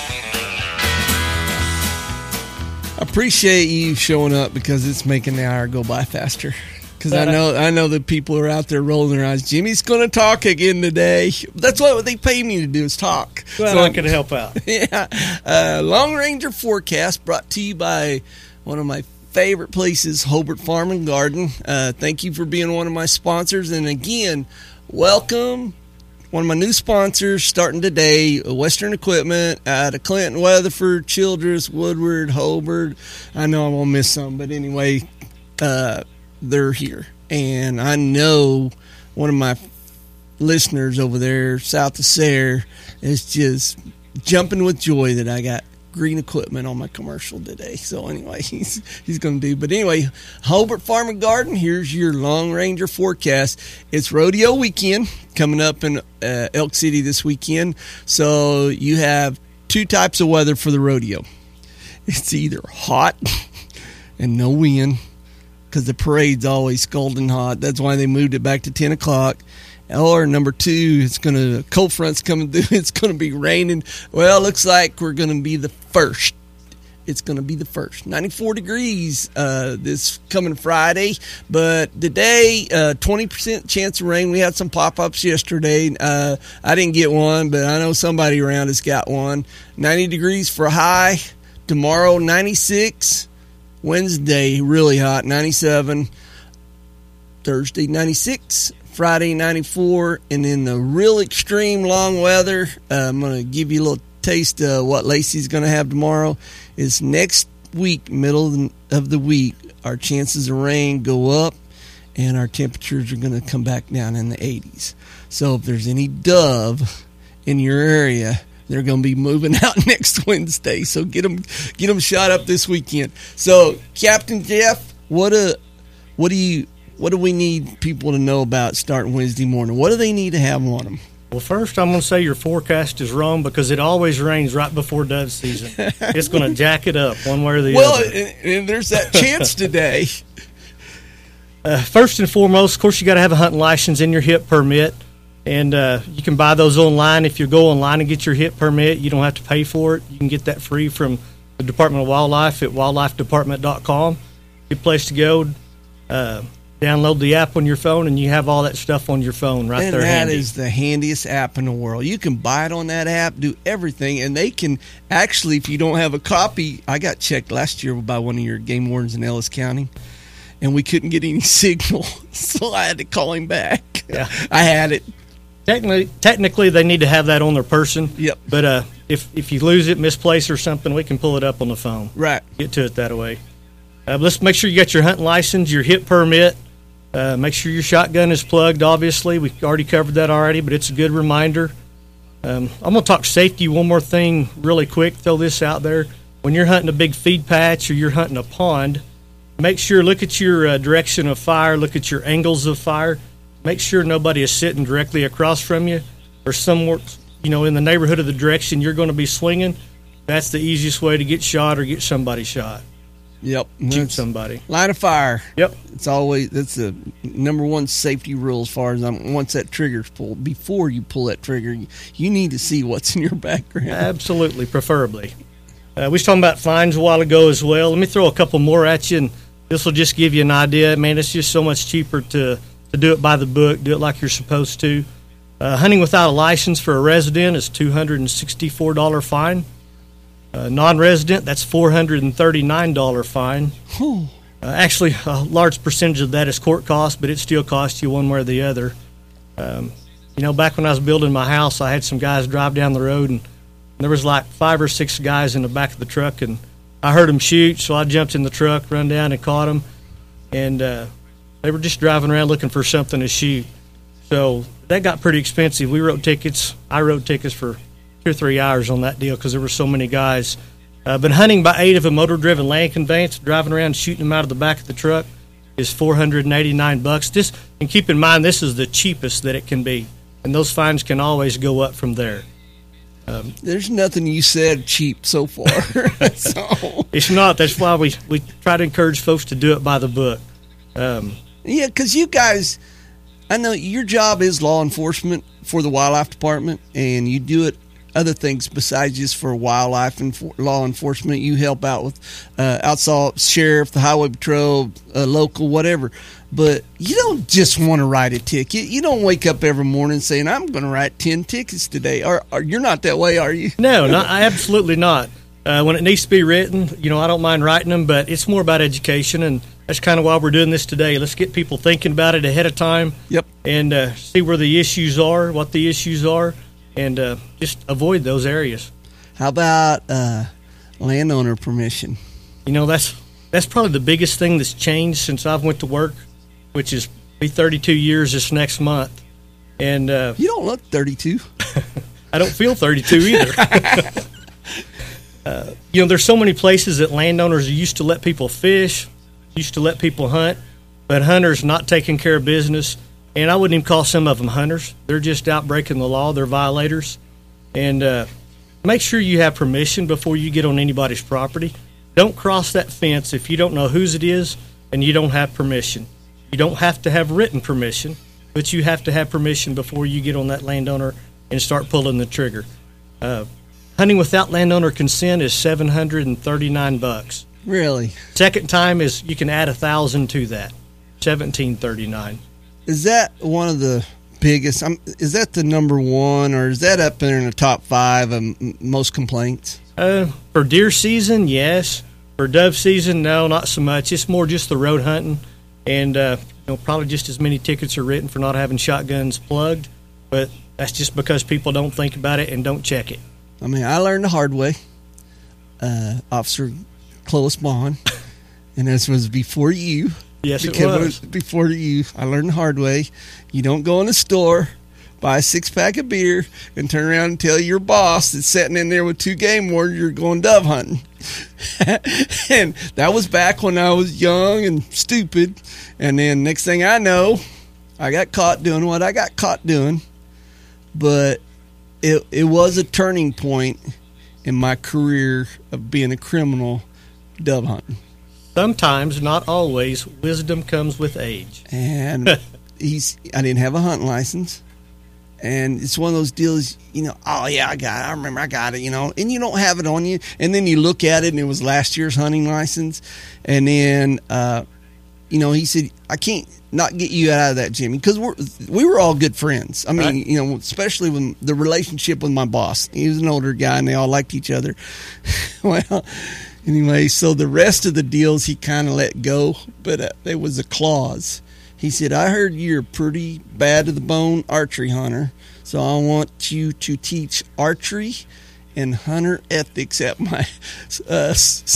I appreciate you showing up because it's making the hour go by faster. Because I know I know that people are out there rolling their eyes. Jimmy's going to talk again today. That's what they pay me to do is talk. Well, so I could help out. Yeah. Uh, Long Ranger Forecast brought to you by one of my favorite places, Hobart Farm and Garden. Uh, thank you for being one of my sponsors. And again, welcome. One of my new sponsors starting today, Western Equipment out of Clinton, Weatherford, Childress, Woodward, Hobart. I know I'm going to miss some, but anyway, uh, they're here. And I know one of my listeners over there, south of Sayre, is just jumping with joy that I got green equipment on my commercial today. So anyway, he's he's going to do. But anyway, Hobart Farm and Garden, here's your Long Ranger forecast. It's rodeo weekend coming up in uh, Elk City this weekend. So you have two types of weather for the rodeo. It's either hot and no wind, because the parade's always scalding hot. That's why they moved it back to ten o'clock. Or number two, it's going to, cold front's coming through. It's going to be raining. Well, it looks like we're going to be the first. It's going to be the first. ninety-four degrees uh, this coming Friday. But today, uh, twenty percent chance of rain. We had some pop-ups yesterday. Uh, I didn't get one, but I know somebody around us got one. ninety degrees for a high. Tomorrow, ninety-six. Wednesday, really hot, ninety-seven. Thursday, ninety-six. Friday, ninety-four. And then the real extreme long weather, uh, I'm going to give you a little taste of what Lacey's going to have tomorrow. Is next week, middle of the week, our chances of rain go up, and our temperatures are going to come back down in the eighties. So if there's any dove in your area, they're going to be moving out next Wednesday. So get them, get them shot up this weekend. So Captain Jeff, what a, what do you, what do we need people to know about starting Wednesday morning? What do they need to have on them? Well, first I'm going to say your forecast is wrong because it always rains right before dove season. It's going to jack it up one way or the well, other. Well, and, and there's that chance today. Uh, first and foremost, of course, you got to have a hunting license and your H I P permit. And uh, you can buy those online. If you go online and get your H I P permit, you don't have to pay for it. You can get that free from the Department of Wildlife at wildlife department dot com. Good place to go. Uh, download the app on your phone, and you have all that stuff on your phone right and there. That handy. is the handiest app in the world. You can buy it on that app, do everything, and they can actually, if you don't have a copy, I got checked last year by one of your game wardens in Ellis County, and we couldn't get any signal, so I had to call him back. Yeah, I had it. Technically, technically, they need to have that on their person. Yep. But uh, if if you lose it, misplace or something, we can pull it up on the phone. Right. Get to it that way. Uh, let's make sure you got your hunting license, your H I P permit. Uh, make sure your shotgun is plugged, obviously. We already covered that already, but it's a good reminder. Um, I'm going to talk safety one more thing really quick, throw this out there. When you're hunting a big feed patch or you're hunting a pond, make sure, look at your uh, direction of fire, look at your angles of fire. Make sure nobody is sitting directly across from you or somewhere, you know, in the neighborhood of the direction you're going to be swinging. That's the easiest way to get shot or get somebody shot. Yep. Shoot somebody. Line of fire. Yep. It's always, that's the number one safety rule as far as I'm, once that trigger's pulled, before you pull that trigger, you, you need to see what's in your background. Absolutely, preferably. Uh, we was talking about fines a while ago as well. Let me throw a couple more at you, and this will just give you an idea. Man, it's just so much cheaper to, to do it by the book, do it like you're supposed to. Uh, hunting without a license for a resident is two hundred sixty-four dollars fine. Uh, non-resident, that's four hundred thirty-nine dollars fine. Uh, actually, a large percentage of that is court cost, but it still costs you one way or the other. Um, you know, back when I was building my house, I had some guys drive down the road, and there was like five or six guys in the back of the truck, and I heard them shoot, so I jumped in the truck, run down and caught them, and uh, they were just driving around looking for something to shoot. So that got pretty expensive. We wrote tickets. I wrote tickets for two or three hours on that deal because there were so many guys. Uh, but hunting by aid of a motor-driven land conveyance, driving around shooting them out of the back of the truck, is four hundred eighty-nine bucks. Just, and keep in mind, this is the cheapest that it can be, and those fines can always go up from there. Um, There's nothing you said cheap so far. so. It's not. That's why we, we try to encourage folks to do it by the book. Um, yeah, because you guys, I know your job is law enforcement for the wildlife department, and you do it other things besides just for wildlife and for law enforcement. You help out with uh, outside sheriff, the highway patrol, uh, local, whatever. But you don't just want to write a ticket. You don't wake up every morning saying, I'm going to write ten tickets today. Or, or you're not that way, are you? No, not, absolutely not. Uh, when it needs to be written, you know, I don't mind writing them, but it's more about education, and that's kind of why we're doing this today. Let's get people thinking about it ahead of time. Yep. And uh, see where the issues are, what the issues are, and uh, just avoid those areas. How about uh, landowner permission? You know, that's that's probably the biggest thing that's changed since I've went to work, which is be thirty-two years this next month. And uh, you don't look thirty-two. I don't feel thirty-two either. uh, you know, there's so many places that landowners used to let people fish, used to let people hunt, but hunters not taking care of business. And I wouldn't even call some of them hunters. They're just out breaking the law. They're violators. And uh, make sure you have permission before you get on anybody's property. Don't cross that fence if you don't know whose it is and you don't have permission. You don't have to have written permission, but you have to have permission before you get on that landowner and start pulling the trigger. Uh, hunting without landowner consent is seven hundred thirty-nine bucks. Really? Second time is you can add a thousand to that, seventeen thirty-nine. Is that one of the biggest? Um, is that the number one, or is that up there in the top five of m- most complaints? Uh, for deer season, yes. For dove season, no, not so much. It's more just the road hunting, and uh, you know, probably just as many tickets are written for not having shotguns plugged. But that's just because people don't think about it and don't check it. I mean, I learned the hard way. Uh, Officer Clovis Bond, and this was before you. Yes, it because was. Before you. I learned the hard way. You don't go in the store, buy a six-pack of beer, and turn around and tell your boss that's sitting in there with two game wardens you're going dove hunting. And that was back when I was young and stupid. And then next thing I know, I got caught doing what I got caught doing. But it it was a turning point in my career of being a criminal dove hunting. Sometimes, not always, wisdom comes with age. And he's I didn't have a hunting license. And it's one of those deals, you know, oh, yeah, I got it. I remember I got it, you know. And you don't have it on you. And then you look at it, and it was last year's hunting license. And then, uh, you know, he said, I can't not get you out of that, Jimmy, because we're, we were all good friends. I mean, right. you know, especially when the relationship with my boss. He was an older guy, and they all liked each other. Well, anyway, so the rest of the deals he kind of let go, but uh, there was a clause. He said, I heard you're a pretty bad to the bone archery hunter, so I want you to teach archery and hunter ethics at my uh,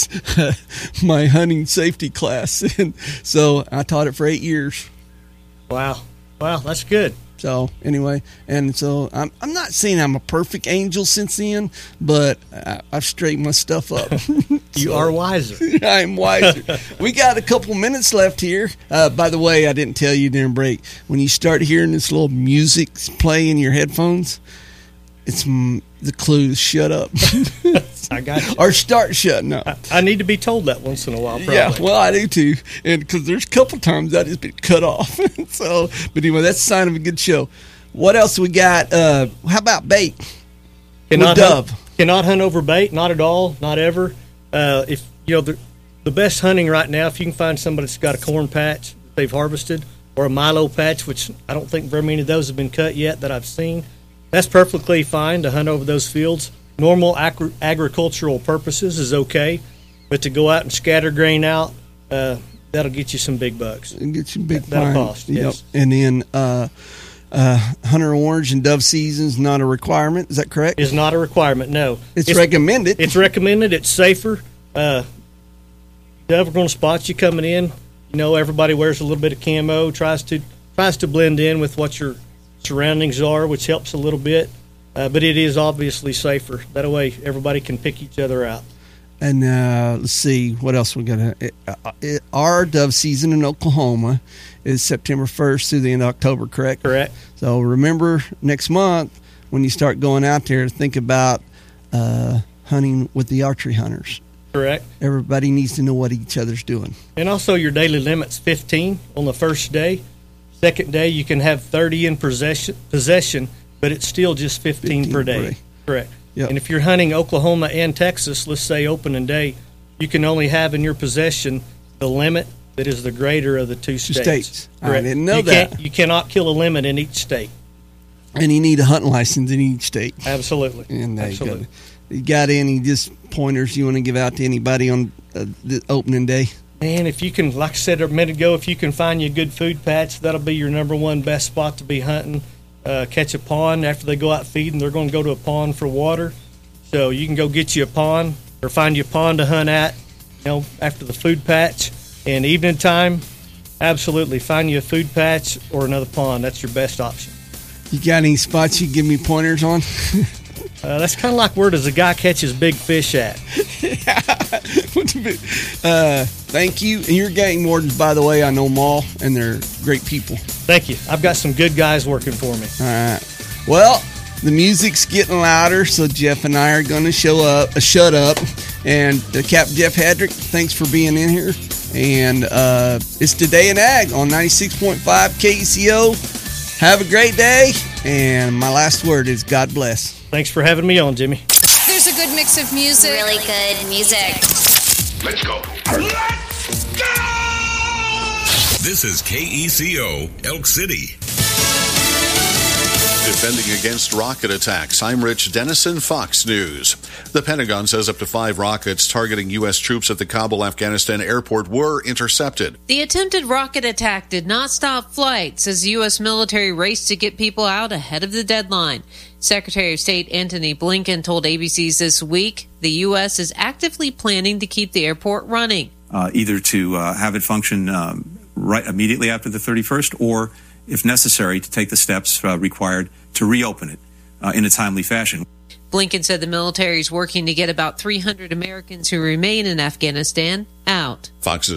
my hunting safety class. And so I taught it for eight years. Wow. Wow, that's good. So anyway, and so I'm I'm not saying I'm a perfect angel since then, but I, I've straightened my stuff up. You So, are wiser. I'm wiser. We got a couple minutes left here. Uh, by the way, I didn't tell you during break. When you start hearing this little music play in your headphones, it's mm, the clue to shut up. I got you. Or start shutting up. I, I need to be told that once in a while, probably. Yeah, well, I do too, and because there's a couple times I just been cut off. So, but anyway, that's a sign of a good show. What else we got? Uh, how about bait? Cannot With dove. Hunt, cannot hunt over bait, not at all, not ever. Uh, if you know the, the best hunting right now, if you can find somebody that's got a corn patch that they've harvested, or a milo patch, which I don't think very many of those have been cut yet that I've seen, that's perfectly fine to hunt over those fields. Normal agri- agricultural purposes is okay, but to go out and scatter grain out, uh, that'll get you some big bucks. And get some big that, that'll fine. cost. Yep. Yes. And then uh, uh, hunter orange and dove season is not a requirement. Is that correct? Is not a requirement. No, it's, it's recommended. It's recommended. It's safer. Uh, dove are going to spot you coming in. You know, everybody wears a little bit of camo, tries to tries to blend in with what your surroundings are, which helps a little bit. Uh, but it is obviously safer. That way, everybody can pick each other out. And uh, let's see what else we got. Uh, our dove season in Oklahoma is September first through the end of October. Correct. Correct. So remember next month when you start going out there, think about uh, hunting with the archery hunters. Correct. Everybody needs to know what each other's doing. And also, your daily limit's fifteen on the first day. Second day, you can have thirty in possession. Possession. But it's still just fifteen, fifteen per day. Per day. Correct. Yep. And if you're hunting Oklahoma and Texas, let's say opening day, you can only have in your possession the limit that is the greater of the two states. Two states. Correct. I didn't know you that. Can't, you cannot kill a limit in each state. And you need a hunting license in each state. Absolutely. And there Absolutely. You, you got any just pointers you want to give out to anybody on uh, the opening day? Man, if you can, like I said a minute ago, if you can find you a good food patch, that'll be your number one best spot to be hunting. Uh, catch a pond after they go out feeding. They're going to go to a pond for water, so you can go get you a pond or find you a pond to hunt at. You know, after the food patch and evening time, absolutely find you a food patch or another pond. That's your best option. You got any spots you can give me pointers on? uh, that's kind of like where does a guy catch his big fish at? uh, thank you. And your game wardens, by the way, I know them all, and they're great people. Thank you. I've got some good guys working for me. All right. Well, the music's getting louder, so Jeff and I are going to show up. Uh, shut up. And uh, Captain Jeff Hadrick, thanks for being in here. And uh, it's Today in Ag on ninety-six point five K E C O. Have a great day. And my last word is God bless. Thanks for having me on, Jimmy. There's a good mix of music. Really good music. Let's go. Let's go! This is K E C O, Elk City. Defending against rocket attacks, I'm Rich Dennison, Fox News. The Pentagon says up to five rockets targeting U S troops at the Kabul, Afghanistan airport were intercepted. The attempted rocket attack did not stop flights as the U S military raced to get people out ahead of the deadline. Secretary of State Antony Blinken told A B C's This Week the U S is actively planning to keep the airport running. Uh, either to uh, have it function um, right immediately after the thirty-first or, if necessary, to take the steps uh, required to reopen it uh, in a timely fashion. Blinken said the military is working to get about three hundred Americans who remain in Afghanistan out. Fox